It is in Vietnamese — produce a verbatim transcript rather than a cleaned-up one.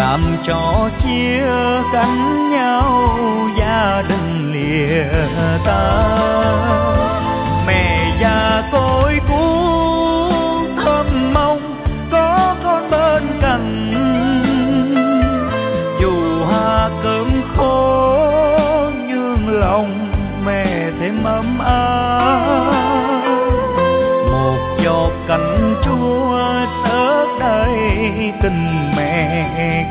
làm cho chia cánh nhau, gia đình lìa ta. Mẹ già côi cút thơm mong có con bên cạnh, dù hà cơm khô nhường lòng mẹ thêm ấm áp. Một giọt canh chua tớt đây tình mẹ